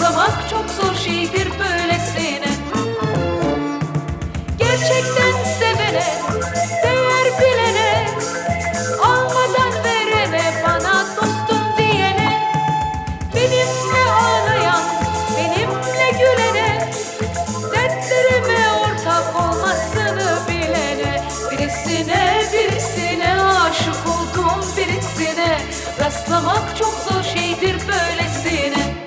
rastlamak çok zor şeydir böylesine. Gerçekten sevene, değer bilene, almadan verene, bana dostum diyene, benimle ağlayan, benimle gülene, dertlerime ortak olmasını bilene, birisine aşık oldum birisine, rastlamak çok zor şeydir böylesine.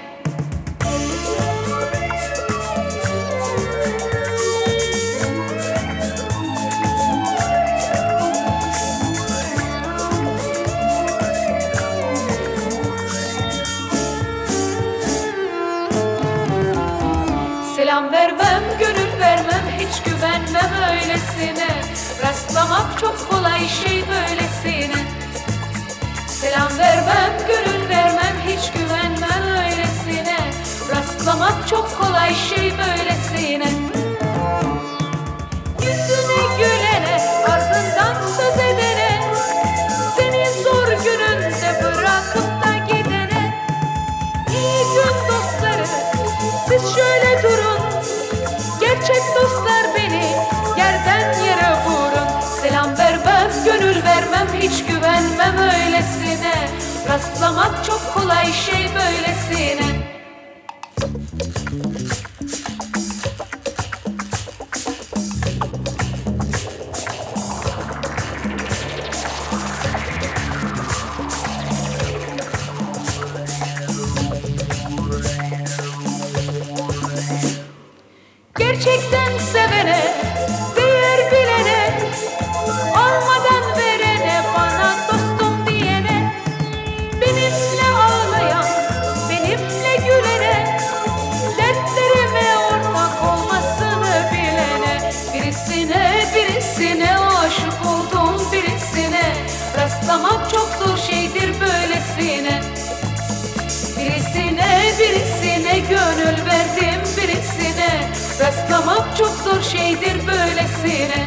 Selam vermem, gönül vermem, hiç güvenmem öylesine, rastlamak çok kolay şey böylesine. Selam vermem, gönül vermem, hiç güvenmem öylesine, rastlamak çok kolay şey böylesine. Yüzüne gülene, ardından söz edene, seni zor gününde bırakıp da gidene, iyi gün dostları, siz şöyle durun, gerçek dostlar beni yerden yere vurun. Selam vermem, gönül vermem, hiç güvenmem öylesine, rastlamak çok kolay şey böylesine. Gerçekten sevene, değer bilene, almadan verene, bana dostum diyene, benimle ağlayan, benimle gülene, dertlerime ortak olmasını bilene, birisine aşık oldum birisine, rastlamak çok zor şeydir böylesine. Birisine gönül verdim birisine, rastlamak çok zor şeydir böylesine.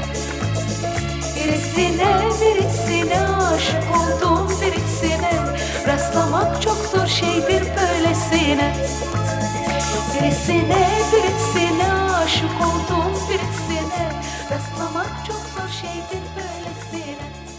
Birisine aşık oldum birisine, rastlamak çok zor şeydir böylesine. Birisine aşık oldum birisine, rastlamak çok zor şeydir böylesine.